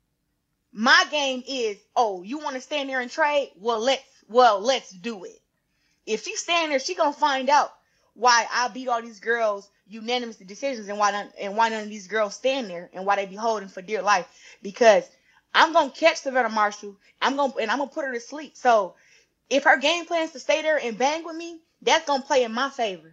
is, oh, you want to stand there and trade? Well, let's do it. If she's standing there, she gonna find out why I beat all these girls unanimous decisions and why none of these girls stand there and why they be holding for dear life. Because I'm gonna catch Savannah Marshall. I'm gonna put her to sleep. So if her game plan is to stay there and bang with me, that's gonna play in my favor.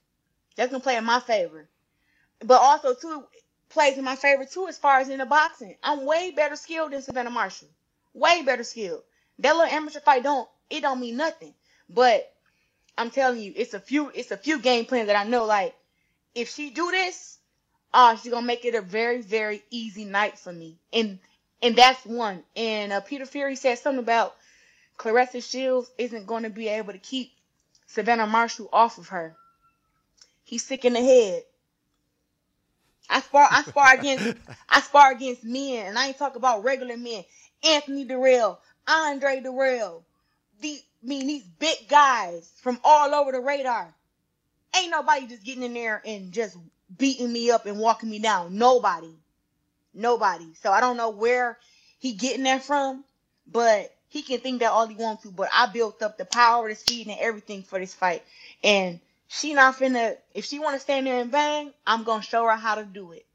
But also too plays in my favor too as far as in the boxing. I'm way better skilled than Savannah Marshall. Way better skilled. That little amateur fight don't mean nothing. But I'm telling you, it's a few game plans that I know, like, if she do this, she's gonna make it a very, very easy night for me. And that's one. And Peter Fury said something about Claressa Shields isn't gonna be able to keep Savannah Marshall off of her. He's sick in the head. I spar against men, and I ain't talking about regular men. Anthony Dirrell, Andre Dirrell, these big guys from all over the radar. Ain't nobody just getting in there and just beating me up and walking me down. Nobody. So I don't know where he getting that from, but he can think that all he wants to. But I built up the power, the speed, and everything for this fight. And she not finna, if she want to stand there and bang, I'm going to show her how to do it.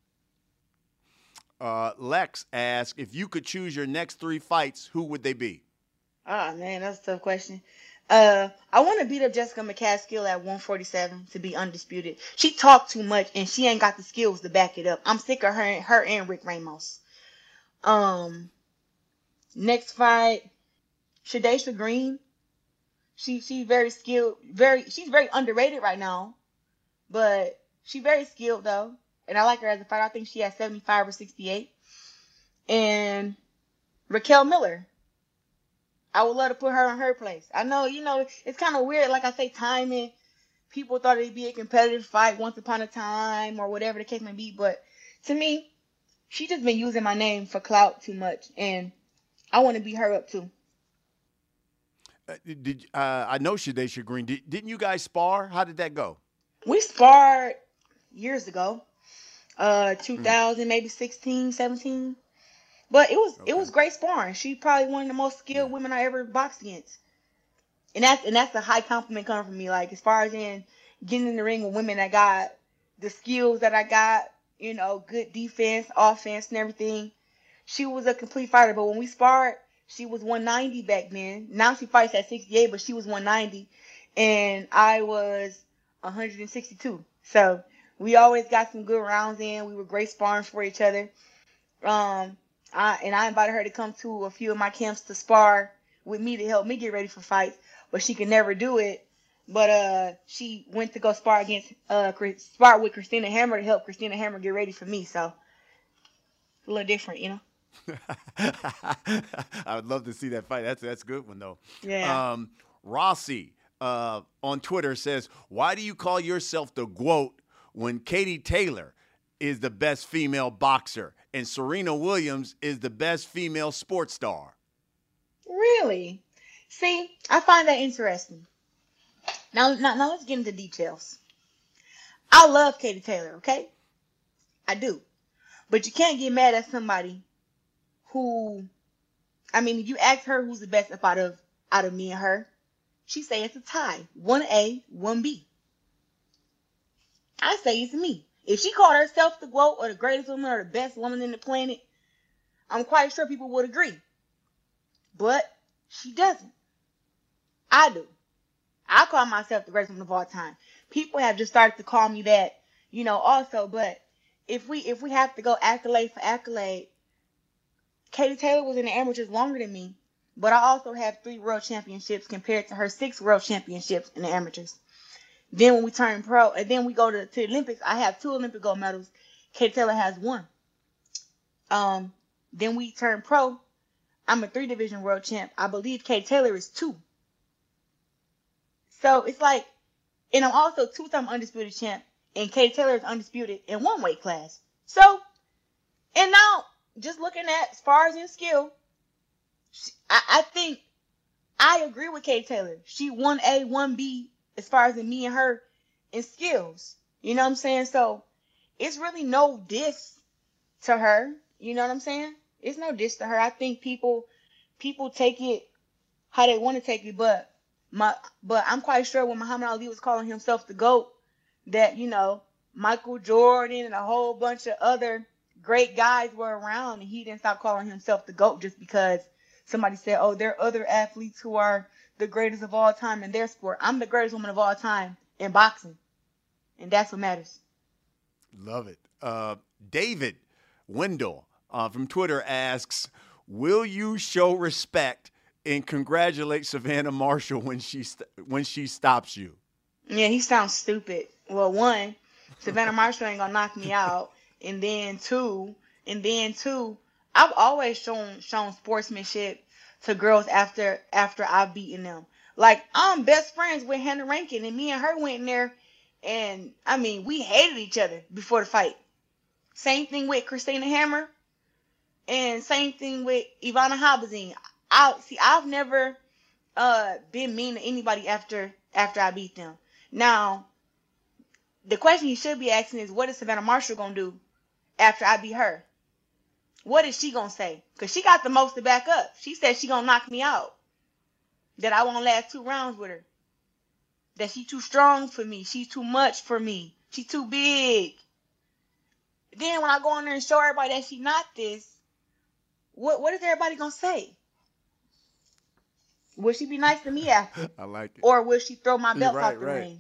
Lex asked, if you could choose your next 3 fights, who would they be? Oh, man, that's a tough question. I want to beat up Jessica McCaskill at 147 to be undisputed. She talked too much, and she ain't got the skills to back it up. I'm sick of her and Rick Ramos. Next fight, Shadaysha Green. She's very skilled. She's very underrated right now, but she's very skilled though, and I like her as a fighter. I think she has 75 or 68. And Raquel Miller. I would love to put her in her place. I know, it's kind of weird. Like I say, timing. People thought it'd be a competitive fight once upon a time or whatever the case may be, but to me, she just been using my name for clout too much, and I want to beat her up too. I know Shadaysha Green. Didn't you guys spar? How did that go? We sparred years ago, 2000, maybe 16, 17. But it was great sparring. She probably one of the most skilled women I ever boxed against, and that's a high compliment coming from me. Like as far as in getting in the ring with women that got the skills that I got, good defense, offense, and everything. She was a complete fighter. But when we sparred, she was 190 back then. Now she fights at 68, but she was 190. And I was 162. So we always got some good rounds in. We were great sparring for each other. I invited her to come to a few of my camps to spar with me to help me get ready for fights. But she could never do it. But she went to go spar with Christina Hammer to help Christina Hammer get ready for me. So a little different, I would love to see that fight. That's a good one, though. Yeah. Rossi on Twitter says, why do you call yourself the GOAT when Katie Taylor is the best female boxer and Serena Williams is the best female sports star? Really? See, I find that interesting. Now let's get into details. I love Katie Taylor, okay? I do. But you can't get mad at somebody who, you ask her who's the best out of me and her, she say it's a tie. 1A, 1B. I say it's me. If she called herself the GOAT or the greatest woman or the best woman in the planet, I'm quite sure people would agree. But she doesn't. I do. I call myself the greatest woman of all time. People have just started to call me that, also. But if we have to go accolade for accolade, Katie Taylor was in the amateurs longer than me, but I also have 3 world championships compared to her 6 world championships in the amateurs. Then when we turn pro, and then we go to the Olympics, I have 2 Olympic gold medals. Katie Taylor has 1. Then we turn pro. I'm a 3-division world champ. I believe Katie Taylor is 2. So it's like, and I'm also 2-time undisputed champ, and Katie Taylor is undisputed in 1 weight class. So, and now, just looking at as far as in skill, I think I agree with Katie Taylor. She 1A, 1B as far as in me and her in skills. You know what I'm saying? So it's really no diss to her. You know what I'm saying? It's no diss to her. I think people take it how they want to take it, but I'm quite sure when Muhammad Ali was calling himself the GOAT, that Michael Jordan and a whole bunch of other great guys were around, and he didn't stop calling himself the GOAT just because somebody said, oh, there are other athletes who are the greatest of all time in their sport. I'm the greatest woman of all time in boxing, and that's what matters. Love it. David Wendell from Twitter asks, will you show respect and congratulate Savannah Marshall when she stops you? Yeah, he sounds stupid. Well, 1, Savannah Marshall ain't gonna knock me out. And then two, I've always shown sportsmanship to girls after I've beaten them. Like, I'm best friends with Hannah Rankin, and me and her went in there, and we hated each other before the fight. Same thing with Christina Hammer, and same thing with Ivana Habazin. I've never been mean to anybody after I beat them. Now, the question you should be asking is, what is Savannah Marshall gonna do after I beat her? What is she gonna say? Because she got the most to back up. She said she gonna knock me out. That I won't last 2 rounds with her. That she too strong for me. She's too much for me. She's too big. Then when I go in there and show everybody that she not this, what is everybody gonna say? Will she be nice to me after? I like it. Or will she throw my belt out the ring?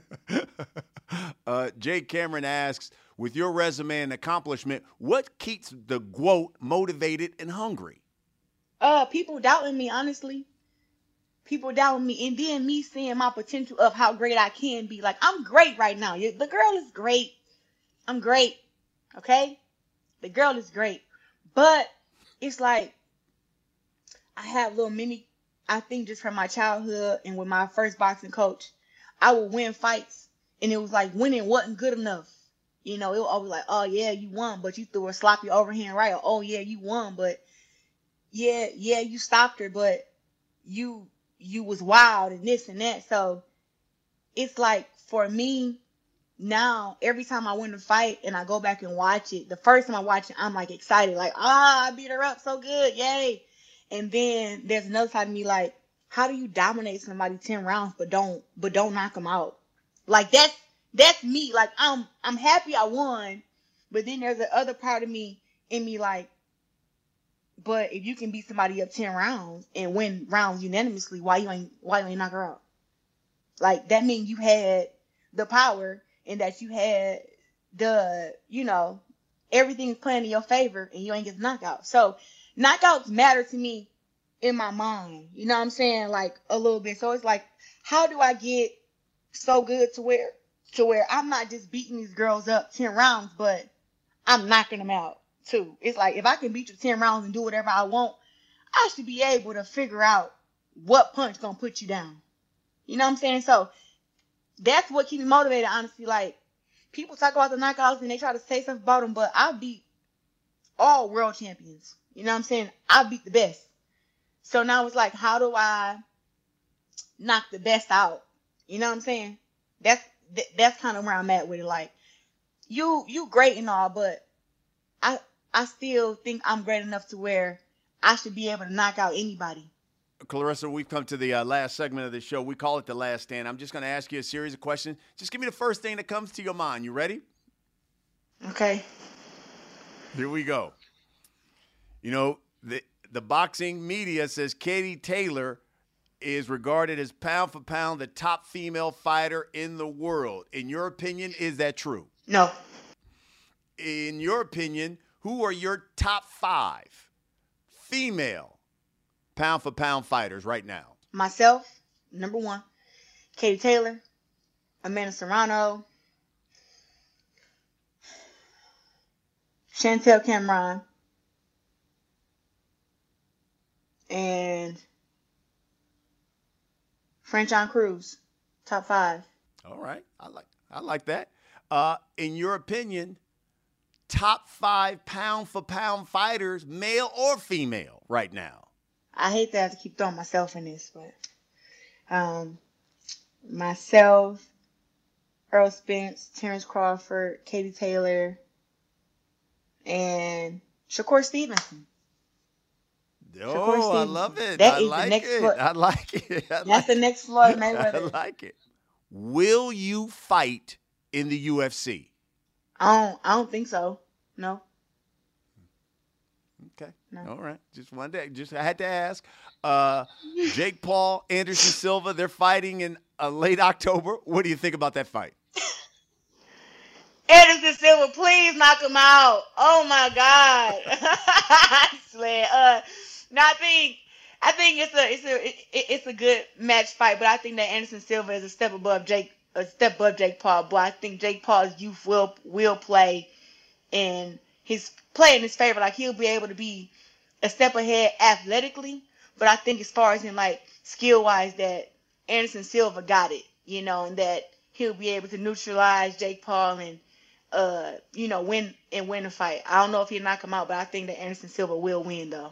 Jake Cameron asks, with your resume and accomplishment, what keeps the GOAT motivated and hungry? People doubting me, honestly. People doubting me, and then me seeing my potential of how great I can be. Like, I'm great right now. The girl is great. I'm great. Okay? The girl is great. But it's like, I have little mini, I think just from my childhood and with my first boxing coach, I would win fights, and it was like winning wasn't good enough. You know, it was always like, oh, yeah, you won, but you threw a sloppy overhand right. Or, oh, yeah, you won, but yeah, you stopped her, but you was wild and this and that. So it's like, for me now, every time I win a fight and I go back and watch it, the first time I watch it, I'm like excited, like, I beat her up so good, yay. And then there's another side of me like, how do you dominate somebody 10 rounds but don't knock them out? Like, that's me. Like, I'm happy I won, but then there's the other part of me in me like, but if you can beat somebody up 10 rounds and win rounds unanimously, why you ain't knock her out? Like, that means you had the power and that you had the, everything's playing in your favor and you ain't get the knockout. So knockouts matter to me in my mind. You know what I'm saying? Like, a little bit. So it's like, how do I get so good to where I'm not just beating these girls up 10 rounds, but I'm knocking them out too. It's like, if I can beat you 10 rounds and do whatever I want, I should be able to figure out what punch gonna put you down. You know what I'm saying? So that's what keeps me motivated, honestly. Like, people talk about the knockouts and they try to say stuff about them, but I beat all world champions. You know what I'm saying? I beat the best. So now it's like, how do I knock the best out? You know what I'm saying? That's kind of where I'm at with it. Like, you great and all, but I still think I'm great enough to where I should be able to knock out anybody. Claressa, we've come to the last segment of the show. We call it The Last Stand. I'm just going to ask you a series of questions. Just give me the first thing that comes to your mind. You ready? Okay. Here we go. You know, the boxing media says Katie Taylor is regarded as pound for pound the top female fighter in the world. In your opinion, is that true? No. In your opinion, who are your top 5 female pound for pound fighters right now? Myself, number 1. Katie Taylor, Amanda Serrano, Chantel Cameron, and Franchon Cruz. Top 5. All right. I like that. In your opinion, top 5 pound for pound fighters, male or female, right now? I hate to have to keep throwing myself in this, but myself, Earl Spence, Terrence Crawford, Katie Taylor, and Shakur Stevenson. Oh, I love it. I like it. That's the next Floyd Mayweather. I like it. Will you fight in the UFC? I don't think so. No. Okay. No. All right. Just one day. I had to ask. Jake Paul, Anderson Silva, they're fighting in late October. What do you think about that fight? Anderson Silva, please knock him out. Oh my God. I swear. No, I think it's a good match fight, but I think that Anderson Silva is a step above Jake Paul. But I think Jake Paul's youth will play in his favor. Like, he'll be able to be a step ahead athletically, but I think as far as in like skill wise, that Anderson Silva got it, and that he'll be able to neutralize Jake Paul and win a fight. I don't know if he'll knock him out, but I think that Anderson Silva will win though.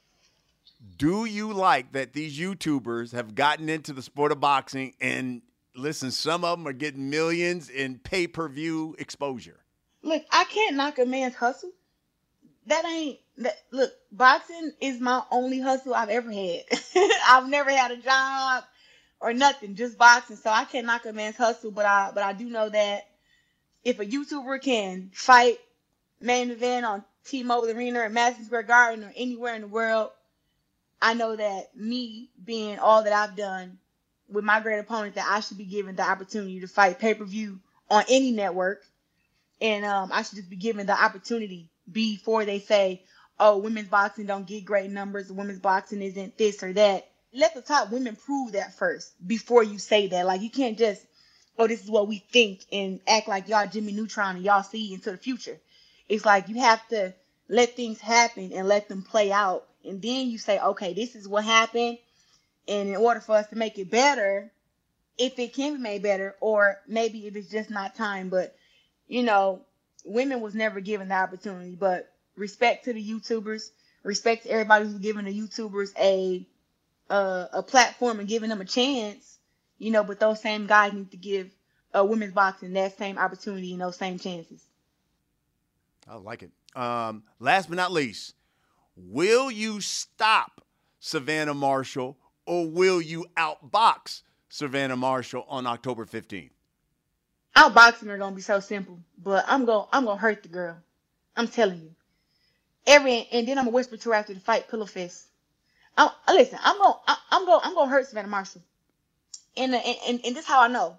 Do you like that these YouTubers have gotten into the sport of boxing and listen, some of them are getting millions in pay-per-view exposure. Look, I can't knock a man's hustle. Look, boxing is my only hustle I've ever had. I've never had a job or nothing, just boxing. So I can't knock a man's hustle, but I do know that if a YouTuber can fight main event on T-Mobile Arena or Madison Square Garden or anywhere in the world, I know that me being all that I've done with my great opponent, that I should be given the opportunity to fight pay-per-view on any network. And I should just be given the opportunity before they say, oh, women's boxing don't get great numbers, women's boxing isn't this or that. Let the top women prove that first before you say that. Like, you can't just, oh, this is what we think and act like y'all Jimmy Neutron and y'all see into the future. It's like you have to let things happen and let them play out. And then you say, okay, this is what happened. And in order for us to make it better, if it can be made better, or maybe if it's just not time. But, you know, women was never given the opportunity. But respect to the YouTubers, respect to everybody who's giving the YouTubers a platform and giving them a chance, you know, but those same guys need to give women's boxing that same opportunity and those same chances. I like it. Last but not least, will you stop Savannah Marshall or will you outbox Savannah Marshall on October 15th? Outboxing are gonna be so simple, but I'm gonna hurt the girl. I'm telling you. And then I'm gonna whisper to her after the fight, pillow fist. Listen, I'm gonna hurt Savannah Marshall. And this is how I know.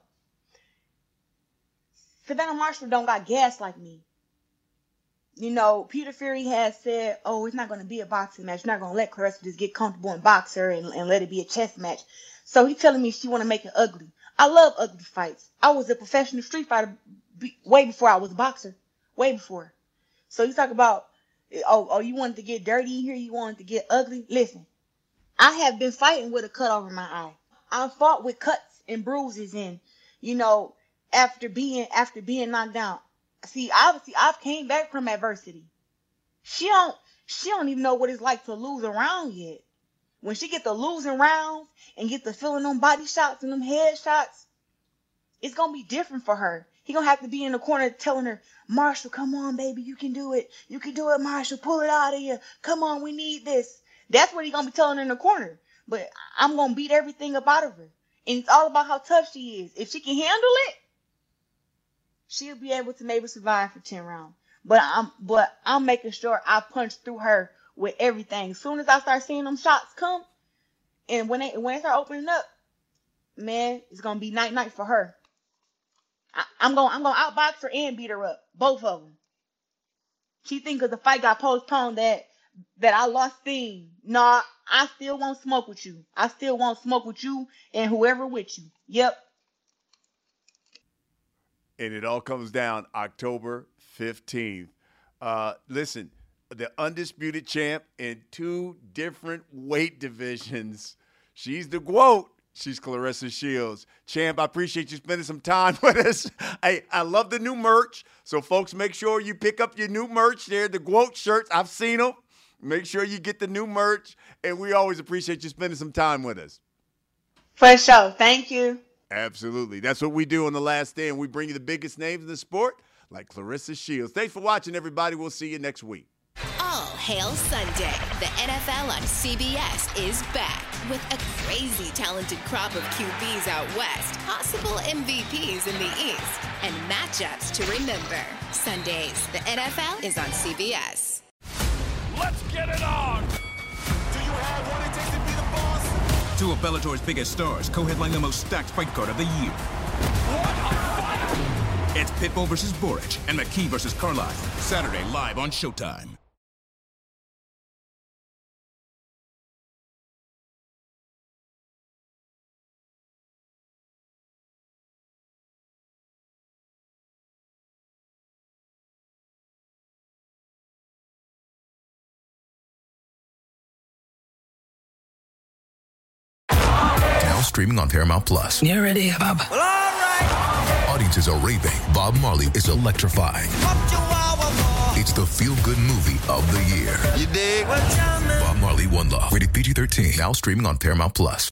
Savannah Marshall don't got gas like me. You know, Peter Fury has said, oh, it's not going to be a boxing match. You're not going to let Claressa just get comfortable and box her and let it be a chess match. So he's telling me she want to make it ugly. I love ugly fights. I was a professional street fighter way before I was a boxer. Way before. So you talk about, oh, you wanted to get dirty in here? You wanted to get ugly? Listen, I have been fighting with a cut over my eye. I fought with cuts bruises and, you know, after being knocked down. See, obviously, I've came back from adversity. She don't even know what it's like to lose a round yet. When she get the losing rounds and get the feeling them body shots and them head shots, it's gonna be different for her. He gonna have to be in the corner telling her, Marshall, come on, baby, you can do it. You can do it, Marshall. Pull it out of you. Come on, we need this. That's what he gonna be telling her in the corner. But I'm gonna beat everything up out of her. And it's all about how tough she is. If she can handle it, she'll be able to maybe survive for 10 rounds. But I'm making sure I punch through her with everything. As soon as I start seeing them shots come, and when they start opening up, man, it's gonna be night for her. I'm gonna outbox her and beat her up, both of them. She think because the fight got postponed that I lost steam. Nah, I still won't smoke with you. I still won't smoke with you and whoever with you. Yep. And it all comes down October 15th. Listen, the undisputed champ in 2 different weight divisions. She's the GOAT. She's Claressa Shields. Champ, I appreciate you spending some time with us. I love the new merch. So, folks, make sure you pick up your new merch there, the GOAT shirts. I've seen them. Make sure you get the new merch. And we always appreciate you spending some time with us. For sure. Thank you. Absolutely. That's what we do on The Last Stand. We bring you the biggest names in the sport, like Claressa Shields. Thanks for watching, everybody. We'll see you next week. All Hail Sunday. The NFL on CBS is back with a crazy talented crop of QBs out west, possible MVPs in the East, and matchups to remember. Sundays, the NFL is on CBS. Let's get it on! Do you have what it takes to be the boss? 2 of Bellator's biggest stars co-headline the most stacked fight card of the year. What a fight! It's Pitbull versus Boric and McKee versus Carlisle. Saturday, live on Showtime. Streaming on Paramount Plus. You ready, Bob? Well, all right. Audiences are raving. Bob Marley is electrifying. It's the feel-good movie of the year. You dig? Bob Marley, One Love. Rated PG-13. Now streaming on Paramount Plus.